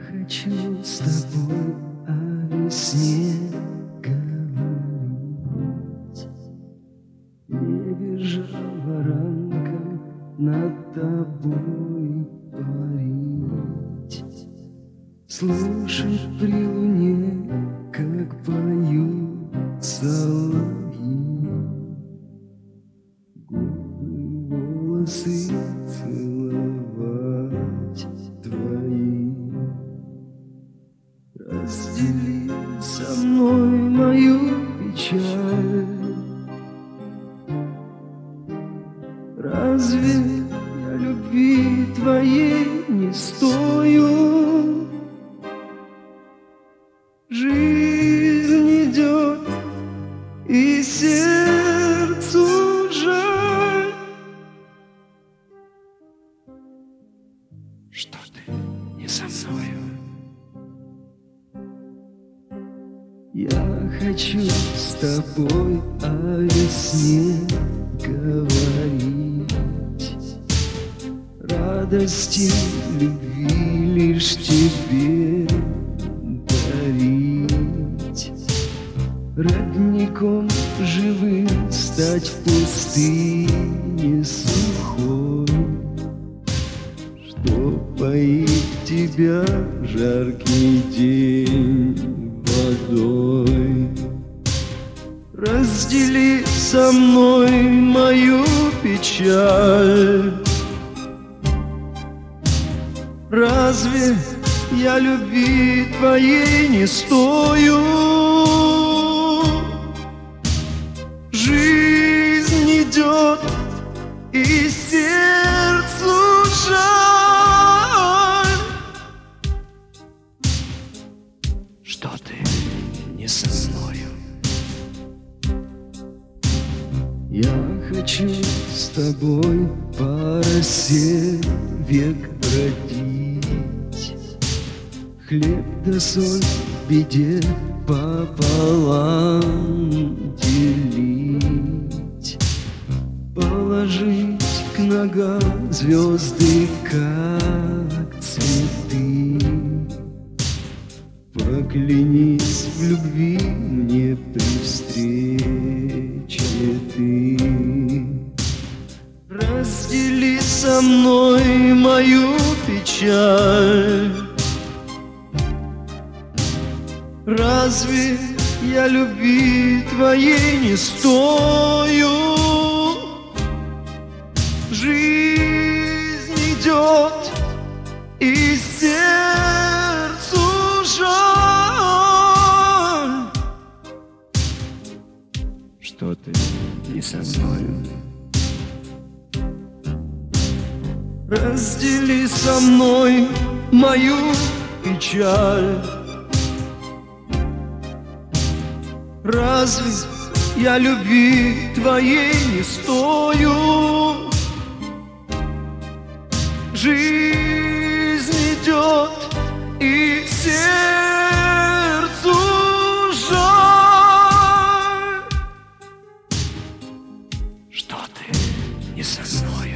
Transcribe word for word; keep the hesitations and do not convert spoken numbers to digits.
хочу с тобой о весне говорить. Небе жаворонка над тобой парить, слушать при луне, как поют соловьи, губы, волосы целовать твои. Раздели со мной мою печаль. Разве я любви твоей не стою? Жизнь идет, и сердцу жаль, что ты не со мною. Я хочу с тобой о весне говорить, радости любви лишь тебе дарить, родником живым стать в пустыне сухой, что поит тебя жаркий день водой. Раздели со мной мою печаль. Разве я любви твоей не стою? Жизнь идет, и сердцу жаль, что ты не со мною. Я хочу с тобой по росе век бродить, хлеб да соль в беде пополам делить, положить к ногам звезды, как цветы. Поклянись в любви мне при встрече ты. Раздели со мной мою печаль. Разве я любви твоей не стою? Жизнь идет, и сердцу жаль, что ты не со мною. Раздели со мной мою печаль. Разве я любви твоей не стою? Жизнь идет, и сердцу жаль, что ты не со мною.